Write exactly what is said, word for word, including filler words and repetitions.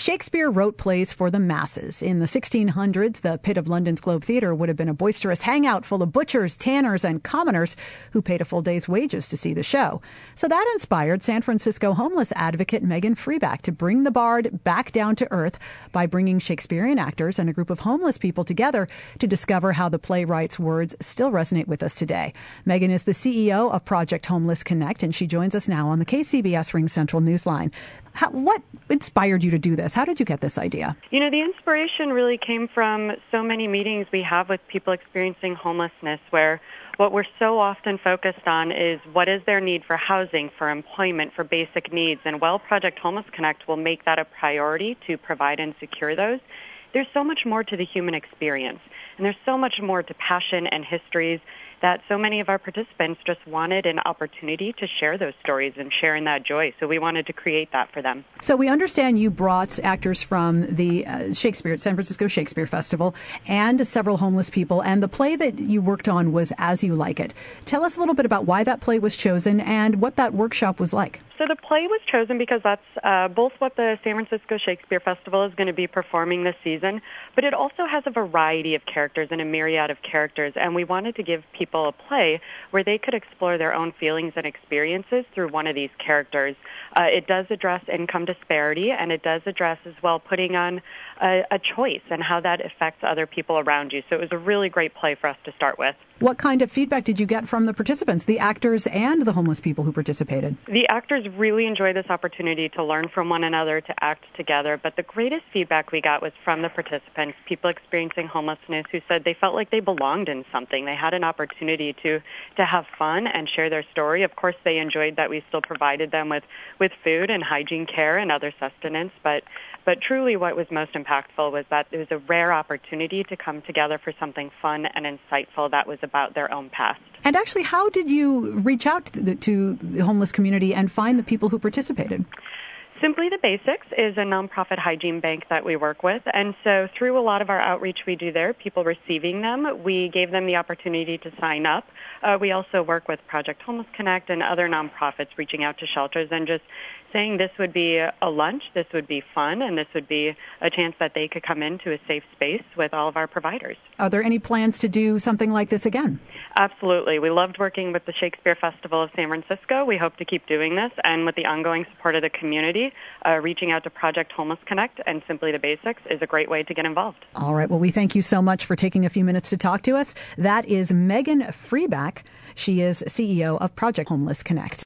Shakespeare wrote plays for the masses. In the sixteen hundreds, the pit of London's Globe Theatre would have been a boisterous hangout full of butchers, tanners, and commoners who paid a full day's wages to see the show. So that inspired San Francisco homeless advocate Megan Freeback to bring the Bard back down to earth by bringing Shakespearean actors and a group of homeless people together to discover how the playwright's words still resonate with us today. Megan is the C E O of Project Homeless Connect, and she joins us now on the K C B S Ring Central Newsline. How, what inspired you to do this? How did you get this idea? You know, the inspiration really came from so many meetings we have with people experiencing homelessness, where what we're so often focused on is what is their need for housing, for employment, for basic needs. And while Project Homeless Connect will make that a priority to provide and secure those, there's so much more to the human experience. And there's so much more to passion and histories that so many of our participants just wanted an opportunity to share those stories and share in that joy. So we wanted to create that for them. So we understand you brought actors from the uh, Shakespeare, San Francisco Shakespeare Festival, and several homeless people. And the play that you worked on was As You Like It. Tell us a little bit about why that play was chosen and what that workshop was like. So the play was chosen because that's uh, both what the San Francisco Shakespeare Festival is going to be performing this season, but it also has a variety of characters and a myriad of characters, and we wanted to give people a play where they could explore their own feelings and experiences through one of these characters. Uh, it does address income disparity, and it does address as well putting on a, a choice and how that affects other people around you. So it was a really great play for us to start with. What kind of feedback did you get from the participants, the actors and the homeless people who participated? The actors really enjoyed this opportunity to learn from one another, to act together, but the greatest feedback we got was from the participants, people experiencing homelessness who said they felt like they belonged in something. They had an opportunity to, to have fun and share their story. Of course, they enjoyed that we still provided them with, with food and hygiene care and other sustenance, but But truly what was most impactful was that it was a rare opportunity to come together for something fun and insightful that was about their own past. And actually, how did you reach out to the, to the homeless community and find the people who participated? Simply the Basics is a nonprofit hygiene bank that we work with, and so through a lot of our outreach we do there, people receiving them, we gave them the opportunity to sign up. Uh, we also work with Project Homeless Connect and other nonprofits reaching out to shelters and just saying this would be a lunch, this would be fun, and this would be a chance that they could come into a safe space with all of our providers. Are there any plans to do something like this again? Absolutely. We loved working with the Shakespeare Festival of San Francisco. We hope to keep doing this, and with the ongoing support of the community, uh, reaching out to Project Homeless Connect and Simply the Basics is a great way to get involved. All right. Well, we thank you so much for taking a few minutes to talk to us. That is Megan Freeback. She is C E O of Project Homeless Connect.